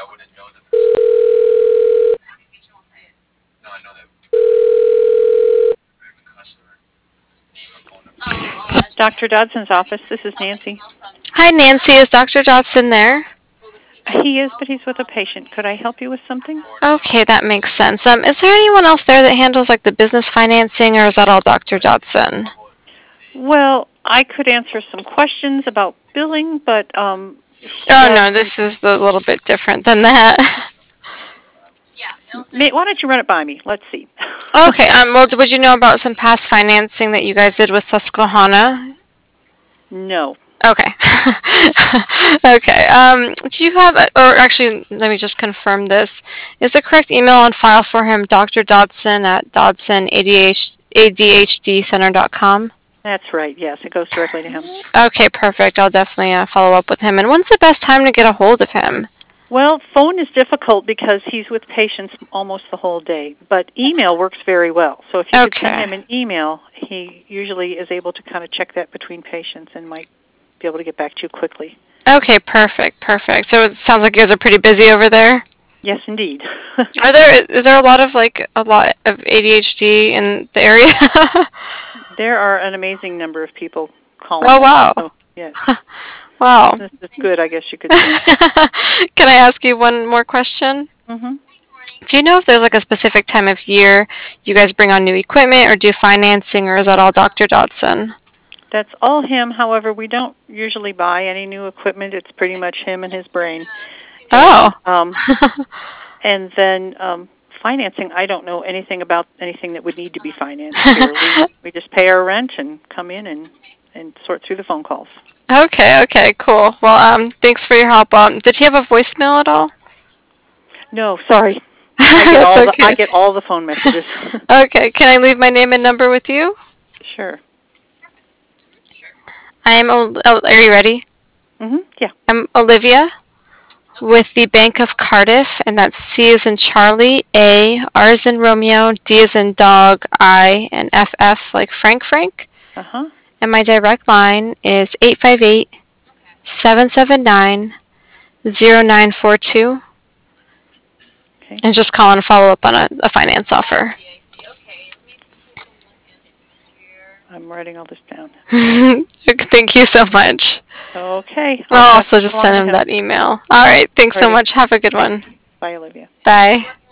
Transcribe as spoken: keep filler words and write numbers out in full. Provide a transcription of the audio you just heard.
Doctor Dodson's office. This is Nancy. Hi, Nancy. Is Doctor Dodson there? He is, but he's with a patient. Could I help you with something? Okay, that makes sense. Um, is there anyone else there that handles like the business financing, or is that all Doctor Dodson? Well, I could answer some questions about billing, but um. Oh no, this is a little bit different than that. May, why don't you run it by me? Let's see. Okay. Um. Well, would you know about some past financing that you guys did with Susquehanna? No. Okay. Okay. Um. Do you have, a, or actually, let me just confirm this. Is the correct email on file for him Doctor Dodson at Dodson A D H D center dot com? That's right. Yes, it goes directly to him. Okay, perfect. I'll definitely uh, follow up with him. And when's the best time to get a hold of him? Well, phone is difficult because he's with patients almost the whole day, but email works very well. So if you okay. could send him an email, he usually is able to kind of check that between patients and might be able to get back to you quickly. Okay, perfect, perfect. So it sounds like you guys are pretty busy over there. Yes, indeed. Are there is there a lot of like a lot of A D H D in the area? There are an amazing number of people calling. Oh wow! So, yes. Wow. This is good, I guess you could say. Can I ask you one more question? Mm-hmm. Do you know if there's like a specific time of year you guys bring on new equipment or do financing, or is that all Doctor Dodson? That's all him. However, we don't usually buy any new equipment. It's pretty much him and his brain. Oh. And, um, and then um, financing, I don't know anything about anything that would need to be financed here. We, we just pay our rent and come in and, and sort through the phone calls. Okay, okay, cool. Well, um, thanks for your help. Um, did he have a voicemail at all? No, sorry. I get all okay. the I get all the phone messages. Okay, can I leave my name and number with you? Sure. I am. Oh, are you ready? Mhm. Yeah. I'm Olivia with the Bank of Cardiff, and that's C as in Charlie, A, R as in Romeo, D as in dog, I, and F F like Frank Frank. Uh huh. And my direct line is eight five eight, seven seven nine, zero nine four two. Okay. And just call and follow up on a, a finance offer. I'm writing all this down. Thank you so much. Okay. I'll I'll also just send him, him that email. All right. Thanks Alrighty. so much. Have a good one. Bye, Olivia. Bye.